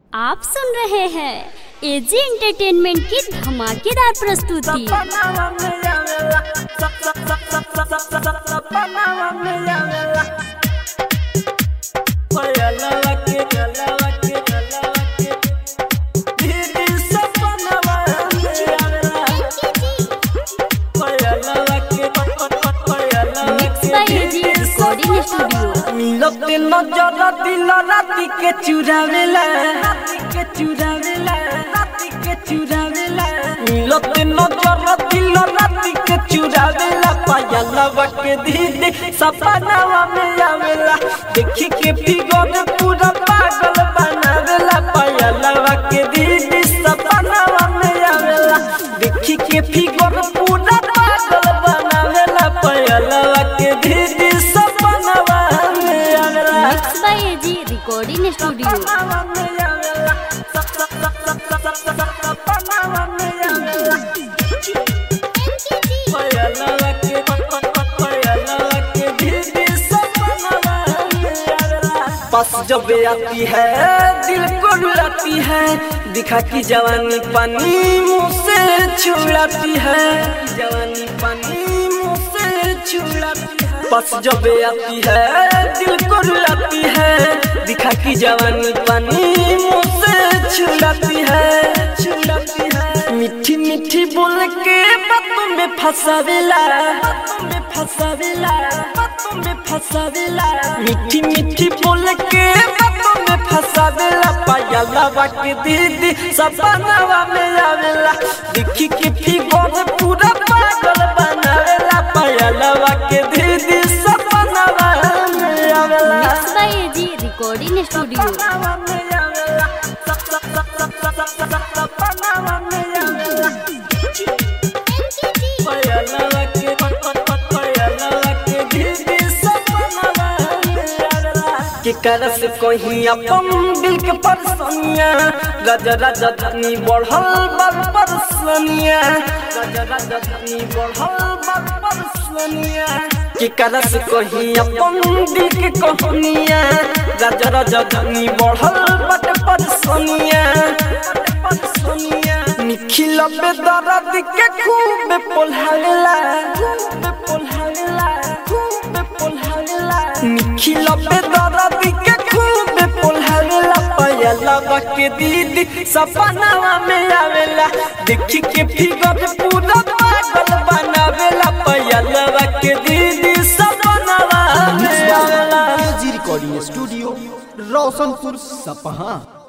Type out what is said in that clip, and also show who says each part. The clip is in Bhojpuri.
Speaker 1: आप सुन रहे हैं एजी एंटरटेनमेंट की धमाकेदार प्रस्तुति।
Speaker 2: मिलते नजर दिल राती के चुरावेला मिलते नजर दिल राती के चुरावेला पायलवा के दीदी सपनावा में आवेला देखी के फिगर पूरा पागल बनावेला पायलवा के दीदी सपनावा में आवेला देखी के फिगर पूरा पागल बनावेला पायलवा के दीदी सपनावा
Speaker 1: mix by AG recording studio.
Speaker 2: बस जब आती है दिल को रुलाती है दिखा की जवानी पानी मुँह से छुड़ाती है जवानी पानी मुँह से छुड़ाती है बस जब आती है दिल को रुलाती है दिखा की जवानी पानी मुँह से छुड़ाती है मीठी मीठी बोल के बातों में फंसावेला मीठी मीठी बोल के बातों में फंसावेला पायलवा के दीदी सपनावा में आवेला देखी के फिगर पूरा पागल बनावेला पायलवा के दीदी सपनावा में आवेला।
Speaker 1: Mix by AG recording studio. के करस कहीं अपन दिल के परसनिया राजा राजा धनी बढ़ल बड़ परसनिया राजा राजा धनी बढ़ल बड़ परसनिया के करस कहीं अपन दिल के कहानिया राजा राजा धनी बढ़ल बड़ परसनिया निखिल पे दर्द के खूब पोल्हावेला निखिल पे दर्द के खूब पोल्हावेला पायलवा के दीदी सपनावा में आवेला देखी के फिगर पूरा पागल बनावेला पायलवा के दीदी सपनावा में आवेला।
Speaker 3: एजी रिकॉर्डिंग स्टूडियो रोशनपुर सपहा।